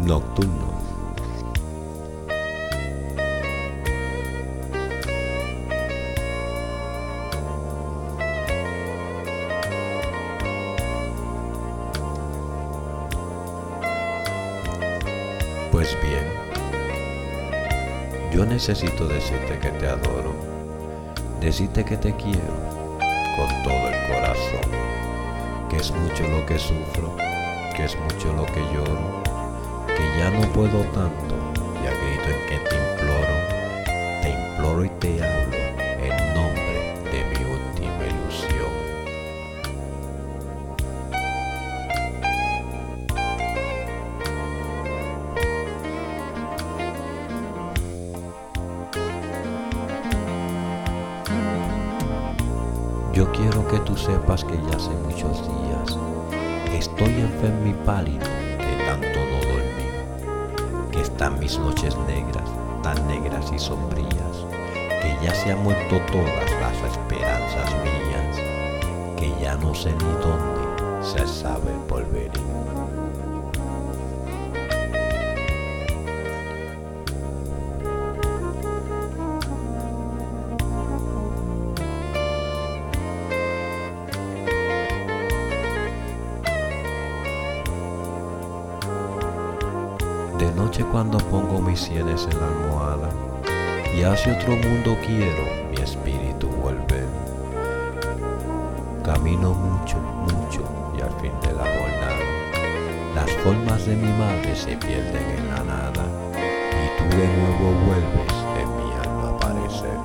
nocturno. Pues bien, yo necesito decirte que te adoro, decirte que te quiero con todo el corazón, que es mucho lo que sufro, que es mucho lo que lloro, que ya no puedo tanto y a grito en que te imploro y te hablo en nombre de mi última ilusión. Yo quiero que tú sepas que ya hace muchos días estoy enfermo y pálido de tanto no dormir, que están mis noches negras, tan negras y sombrías, que ya se han muerto todas las esperanzas mías, que ya no sé ni dónde se sabe el porvenir. De noche cuando pongo mis sienes en la almohada y hacia otro mundo quiero mi espíritu volver. Camino mucho, mucho y al fin de la jornada las formas de mi madre se pierden en la nada y tú de nuevo vuelves en mi alma a aparecer.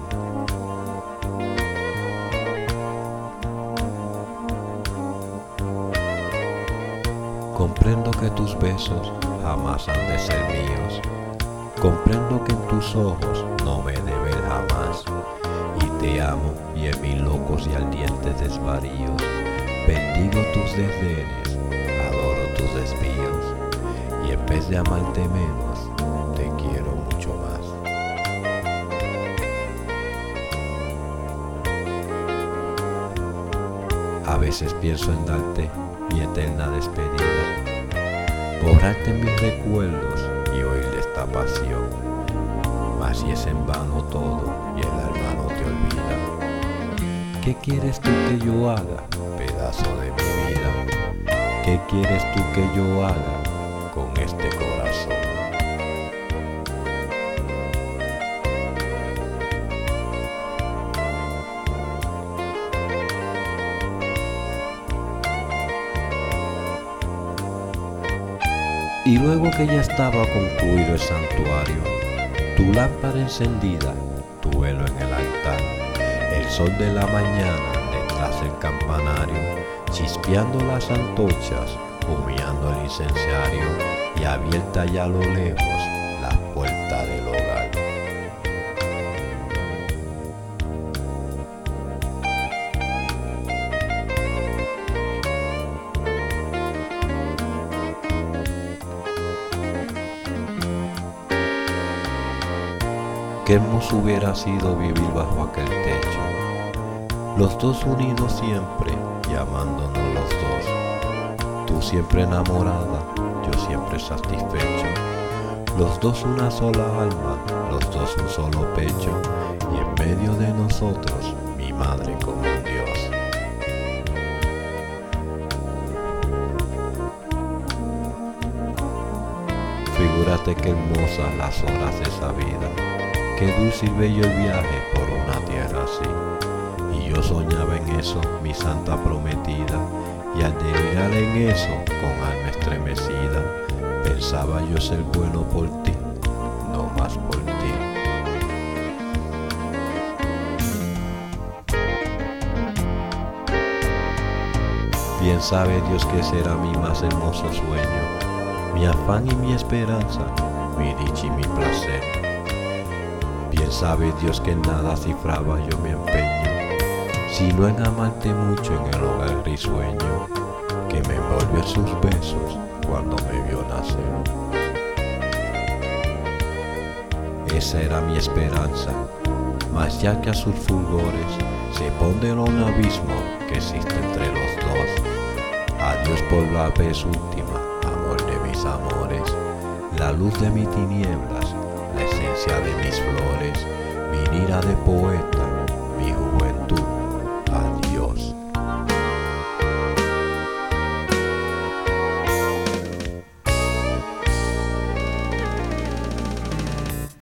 Comprendo que tus besos jamás han de ser míos, comprendo que en tus ojos no me he de ver jamás, y te amo y en mis locos y ardientes desvaríos bendigo tus desdenes, adoro tus desvíos, y en vez de amarte menos, te quiero mucho más. A veces pienso en darte mi eterna despedida, borrarte mis recuerdos y oír esta pasión, mas si es en vano todo y el alma no te olvida. ¿Qué quieres tú que yo haga, pedazo de mi vida? ¿Qué quieres tú que yo haga con este corazón? Y luego que ya estaba concluido el santuario, tu lámpara encendida, tu velo en el altar, el sol de la mañana detrás del campanario, chispeando las antorchas, humeando el incensario y abierta ya a lo lejos la puerta del hogar. Qué hermoso hubiera sido vivir bajo aquel techo, los dos unidos siempre y amándonos los dos, tú siempre enamorada, yo siempre satisfecho, los dos una sola alma, los dos un solo pecho, y en medio de nosotros mi madre como un Dios. Figúrate qué hermosas las horas de esa vida, qué dulce y bello el viaje por una tierra así. Y yo soñaba en eso, mi santa prometida, y al delirar en eso, con alma estremecida, pensaba yo ser bueno por ti, no más por ti. Bien sabe Dios que será mi más hermoso sueño, mi afán y mi esperanza, mi dicha y mi placer. Bien sabe Dios que en nada cifraba yo mi empeño, sino en amarte mucho en el hogar risueño, que me envolvió en sus besos cuando me vio nacer. Esa era mi esperanza, mas ya que a sus fulgores se pondera un abismo que existe entre los dos. Adiós por la vez última, amor de mis amores, la luz de mis tinieblas, la esencia de mis flores, mi lira de poeta